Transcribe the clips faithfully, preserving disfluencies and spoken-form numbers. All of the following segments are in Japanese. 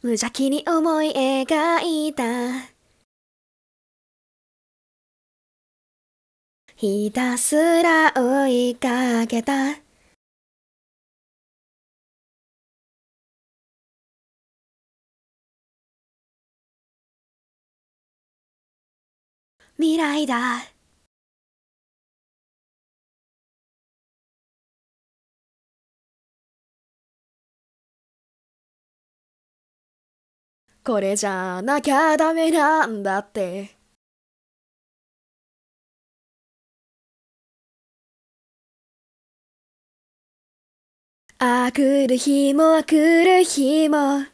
無邪気に思い描いた。ひたすら追いかけた。未来だ。これじゃなきゃダメなんだって。あくる日もあくる日も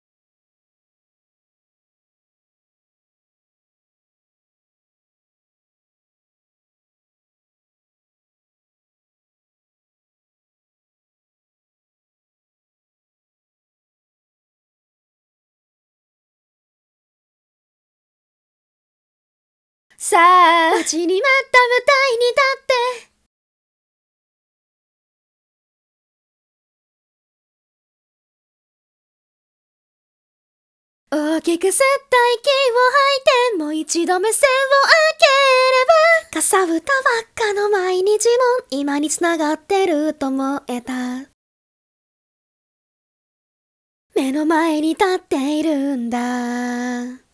さあ待ちに待った舞台に立って大きく吸った息を吐いてもう一度目線を開ければかさぶたばっかの毎日も今に繋がってると思えた。目の前に立っているんだ。